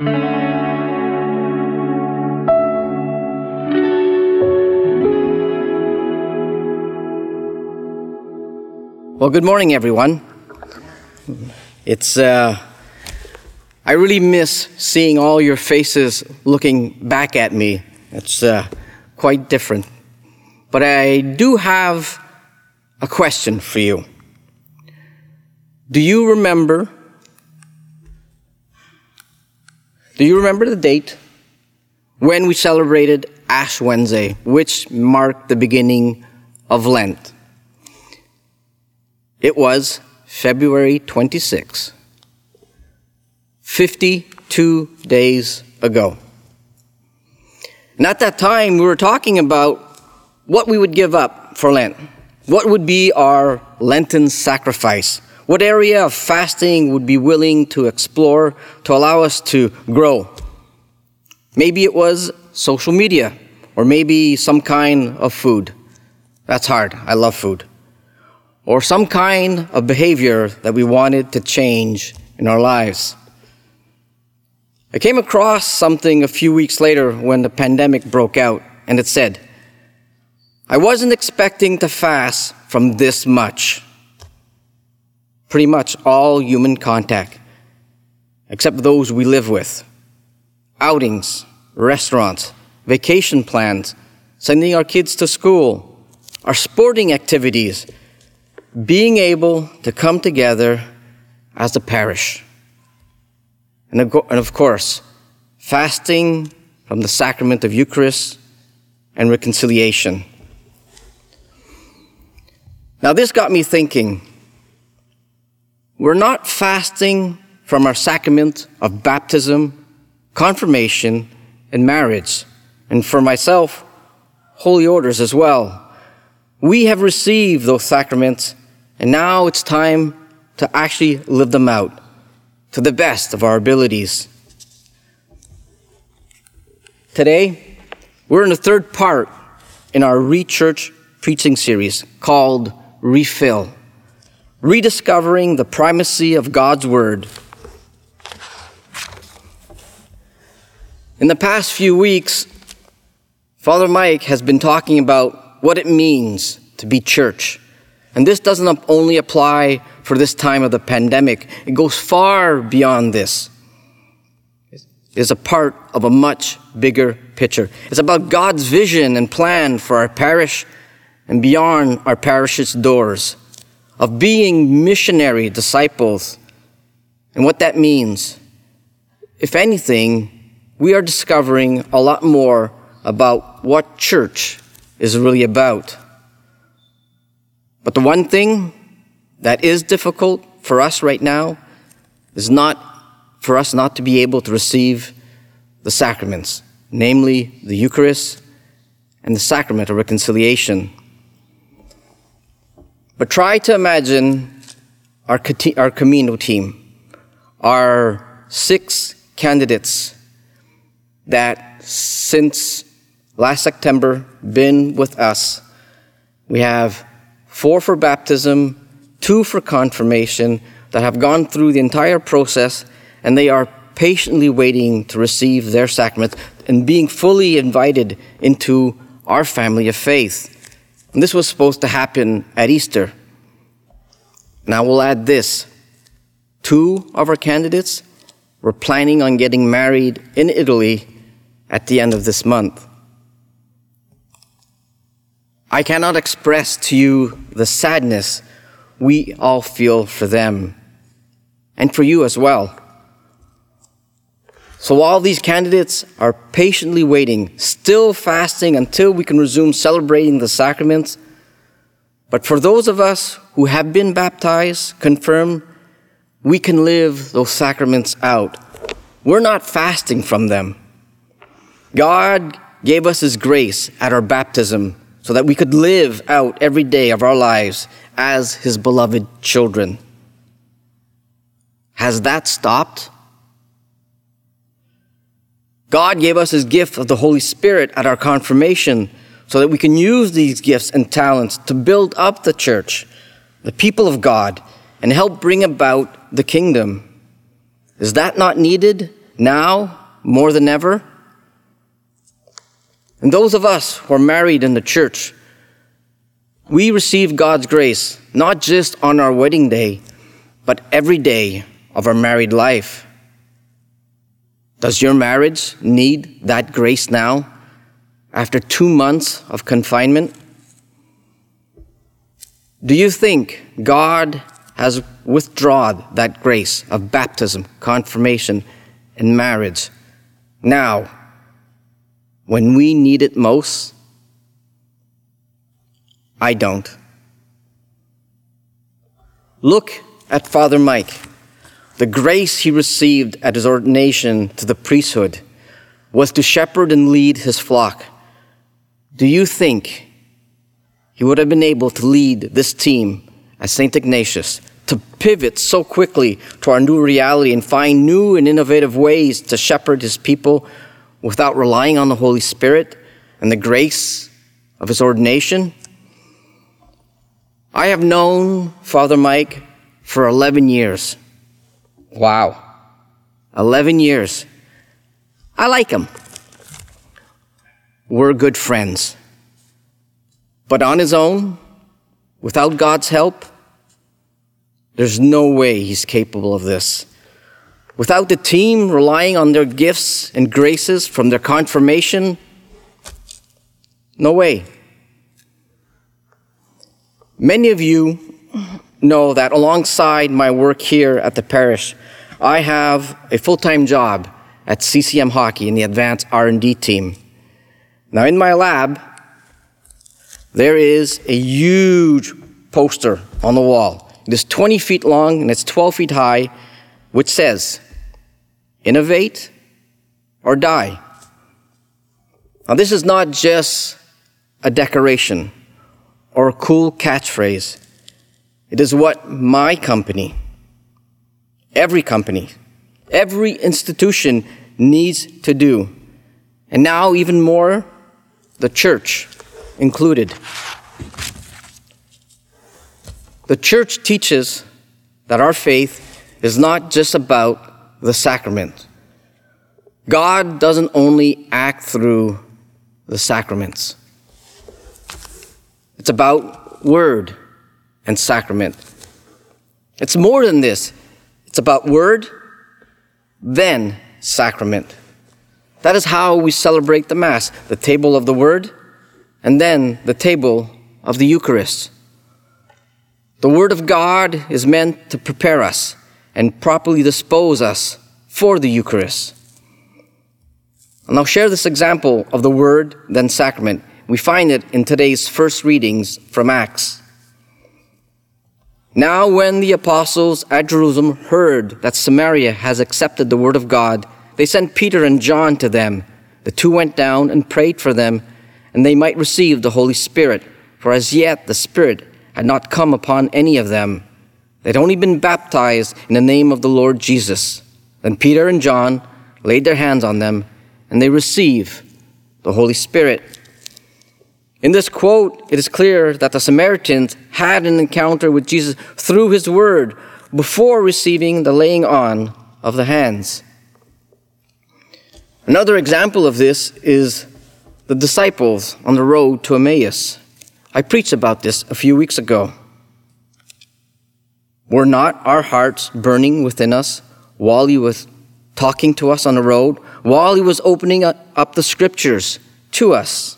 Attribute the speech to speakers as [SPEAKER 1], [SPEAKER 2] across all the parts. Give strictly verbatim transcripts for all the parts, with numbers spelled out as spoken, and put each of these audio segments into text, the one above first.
[SPEAKER 1] Well, good morning, everyone. It's, uh, I really miss seeing all your faces looking back at me. It's uh, quite different. But I do have a question for you. Do you remember, do you remember the date when we celebrated Ash Wednesday, which marked the beginning of Lent? It was February twenty-sixth, fifty-two days ago. And at that time, we were talking about what we would give up for Lent. What would be our Lenten sacrifice? What area of fasting would be willing to explore to allow us to grow? Maybe it was social media, or maybe some kind of food. That's hard. I love food. Or some kind of behavior that we wanted to change in our lives. I came across something a few weeks later when the pandemic broke out, and it said, I wasn't expecting to fast from this much. Pretty much all human contact, except those we live with. Outings, restaurants, vacation plans, sending our kids to school, our sporting activities, being able to come together as a parish. And of course, fasting from the sacrament of Eucharist and reconciliation. Now this got me thinking, we're not fasting from our sacrament of baptism, confirmation, and marriage. And for myself, holy orders as well. We have received those sacraments, and now it's time to actually live them out to the best of our abilities. Today, we're in the third part in our Re-Church preaching series called Refill, rediscovering the primacy of God's Word. In the past few weeks, Father Mike has been talking about what it means to be church. And this doesn't only apply for this time of the pandemic. It goes far beyond this. It is a part of a much bigger picture. It's about God's vision and plan for our parish and beyond our parish's doors, of being missionary disciples and what that means. If anything, we are discovering a lot more about what church is really about. But the one thing that is difficult for us right now is not for us not to be able to receive the sacraments, namely the Eucharist and the sacrament of reconciliation. But try to imagine our, our Camino team, our six candidates that since last September been with us. We have four for baptism, two for confirmation, that have gone through the entire process, and they are patiently waiting to receive their sacrament and being fully invited into our family of faith. And this was supposed to happen at Easter. Now we'll add this. Two of our candidates were planning on getting married in Italy at the end of this month. I cannot express to you the sadness we all feel for them, and for you as well. So while these candidates are patiently waiting, still fasting until we can resume celebrating the sacraments, but for those of us who have been baptized, confirmed, we can live those sacraments out. We're not fasting from them. God gave us His grace at our baptism so that we could live out every day of our lives as His beloved children. Has that stopped? God gave us His gift of the Holy Spirit at our confirmation so that we can use these gifts and talents to build up the church, the people of God, and help bring about the kingdom. Is that not needed now more than ever. And those of us who are married in the church, we receive God's grace not just on our wedding day, but every day of our married life. Does your marriage need that grace now, after two months of confinement? Do you think God has withdrawn that grace of baptism, confirmation, and marriage now, when we need it most? I don't. Look at Father Mike. The grace he received at his ordination to the priesthood was to shepherd and lead his flock. Do you think he would have been able to lead this team at Saint Ignatius, to pivot so quickly to our new reality and find new and innovative ways to shepherd his people without relying on the Holy Spirit and the grace of his ordination? I have known Father Mike for eleven years. Wow. eleven years. I like him. We're good friends. But on his own, without God's help, there's no way he's capable of this. Without the team relying on their gifts and graces from their confirmation, no way. Many of you know that alongside my work here at the parish, I have a full-time job at C C M Hockey in the Advanced R and D team. Now, in my lab, there is a huge poster on the wall. It is twenty feet long and it's twelve feet high, which says, "Innovate or die." Now, this is not just a decoration or a cool catchphrase. It is what my company, every company, every institution needs to do. And now even more, the church included. The church teaches that our faith is not just about the sacrament. God doesn't only act through the sacraments. It's about word and sacrament. It's more than this. It's about word, then sacrament. That is how we celebrate the Mass, the table of the Word, and then the table of the Eucharist. The Word of God is meant to prepare us and properly dispose us for the Eucharist. And I'll share this example of the Word, then sacrament. We find it in today's first readings from Acts. Now when the apostles at Jerusalem heard that Samaria has accepted the word of God, they sent Peter and John to them. The two went down and prayed for them, and they might receive the Holy Spirit, for as yet the Spirit had not come upon any of them. They had only been baptized in the name of the Lord Jesus. Then Peter and John laid their hands on them, and they received the Holy Spirit. In this quote, it is clear that the Samaritans had an encounter with Jesus through his word before receiving the laying on of the hands. Another example of this is the disciples on the road to Emmaus. I preached about this a few weeks ago. Were not our hearts burning within us while he was talking to us on the road, while he was opening up the scriptures to us?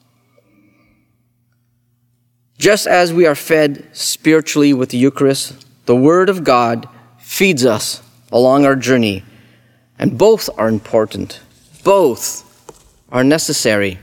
[SPEAKER 1] Just as we are fed spiritually with the Eucharist, the Word of God feeds us along our journey. And both are important. Both are necessary.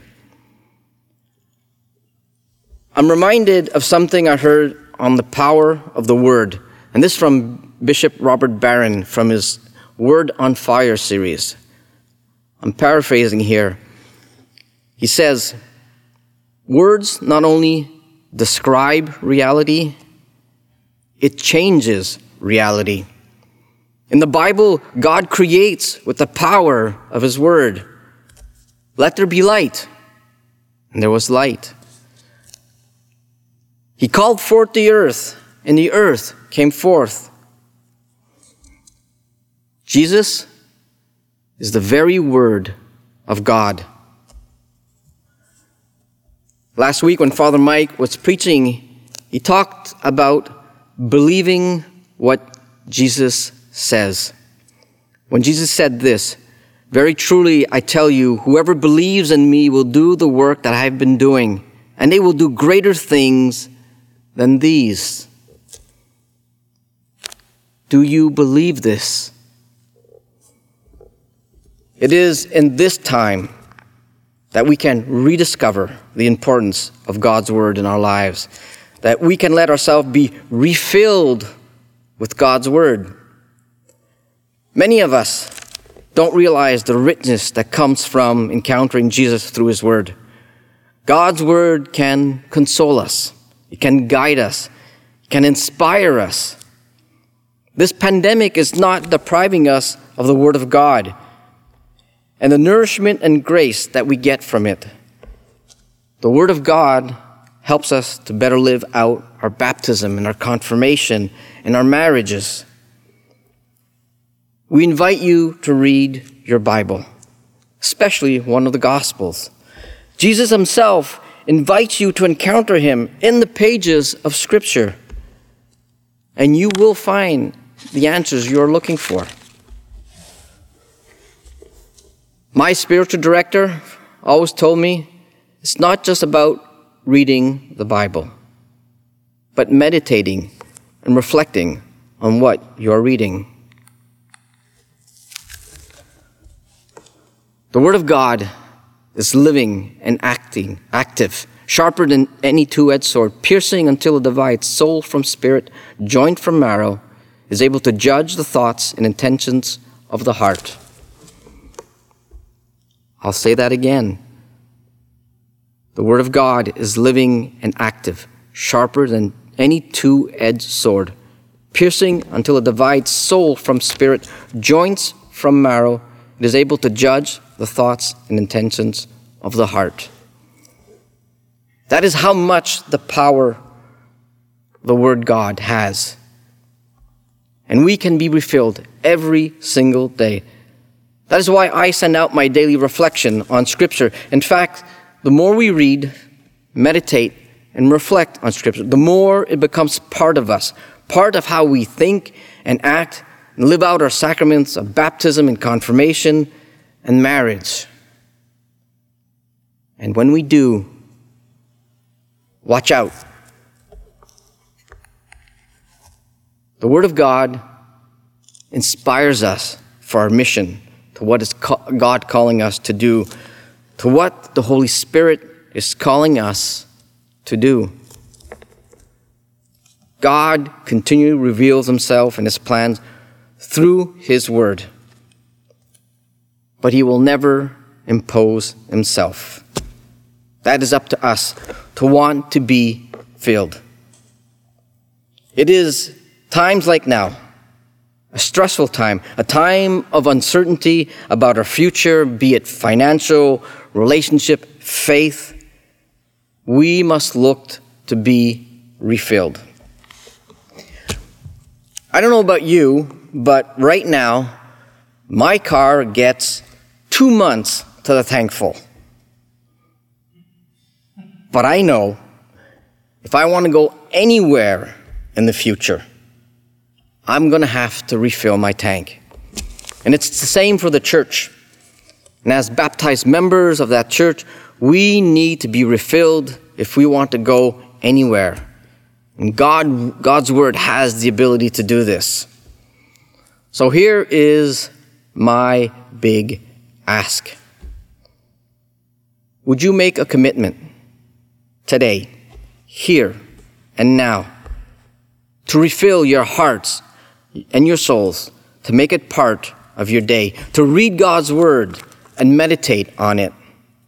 [SPEAKER 1] I'm reminded of something I heard on the power of the Word. And this from Bishop Robert Barron from his Word on Fire series. I'm paraphrasing here. He says, words not only describe reality, it changes reality. In the Bible, God creates with the power of his word. Let there be light. And there was light. He called forth the earth, and the earth came forth. Jesus is the very Word of God. Last week when Father Mike was preaching, he talked about believing what Jesus says. When Jesus said this, "Very truly I tell you, whoever believes in me will do the work that I have been doing, and they will do greater things than these." Do you believe this? It is in this time that we can rediscover the importance of God's Word in our lives, that we can let ourselves be refilled with God's Word. Many of us don't realize the richness that comes from encountering Jesus through His Word. God's Word can console us. It can guide us. It can inspire us. This pandemic is not depriving us of the Word of God and the nourishment and grace that we get from it. The Word of God helps us to better live out our baptism and our confirmation and our marriages. We invite you to read your Bible, especially one of the Gospels. Jesus Himself invites you to encounter Him in the pages of Scripture, and you will find the answers you're looking for. My spiritual director always told me it's not just about reading the Bible, but meditating and reflecting on what you're reading. The Word of God is living and acting, active, sharper than any two-edged sword, piercing until it divides soul from spirit, joint from marrow, is able to judge the thoughts and intentions of the heart. I'll say that again. The Word of God is living and active, sharper than any two-edged sword, piercing until it divides soul from spirit, joints from marrow. It is able to judge the thoughts and intentions of the heart. That is how much the power the Word God has. And we can be refilled every single day. That is why I send out my daily reflection on Scripture. In fact, the more we read, meditate, and reflect on Scripture, the more it becomes part of us, part of how we think and act and live out our sacraments of baptism and confirmation and marriage. And when we do, watch out. The Word of God inspires us for our mission, to what is God calling us to do, to what the Holy Spirit is calling us to do. God continually reveals Himself and His plans through His Word, but He will never impose Himself. That is up to us to want to be filled. It is times like now, a stressful time, a time of uncertainty about our future, be it financial, relationship, faith. We must look to be refilled. I don't know about you, but right now, my car gets two months to the tank full. But I know if I want to go anywhere in the future, I'm going to have to refill my tank. And it's the same for the church. And as baptized members of that church, we need to be refilled if we want to go anywhere. And God, God's Word has the ability to do this. So here is my big ask. Would you make a commitment today, here and now, to refill your hearts and your souls, to make it part of your day, to read God's Word and meditate on it?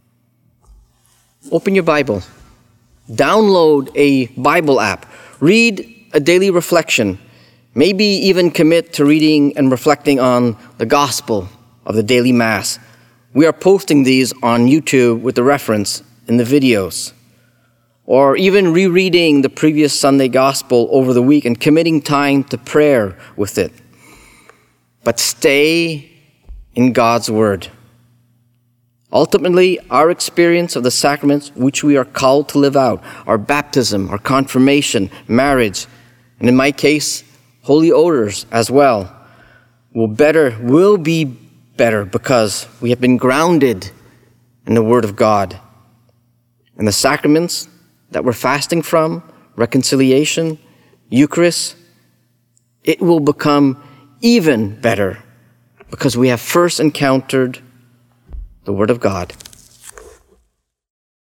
[SPEAKER 1] Open your Bible. Download a Bible app. Read a daily reflection. Maybe even commit to reading and reflecting on the Gospel of the daily Mass. We are posting these on YouTube with the reference in the videos. Or even rereading the previous Sunday Gospel over the week and committing time to prayer with it. But stay in God's Word. Ultimately, our experience of the sacraments which we are called to live out, our baptism, our confirmation, marriage, and in my case, holy odors as well, will better, will be better because we have been grounded in the Word of God. And the sacraments that we're fasting from, reconciliation, Eucharist, it will become even better because we have first encountered the Word of God.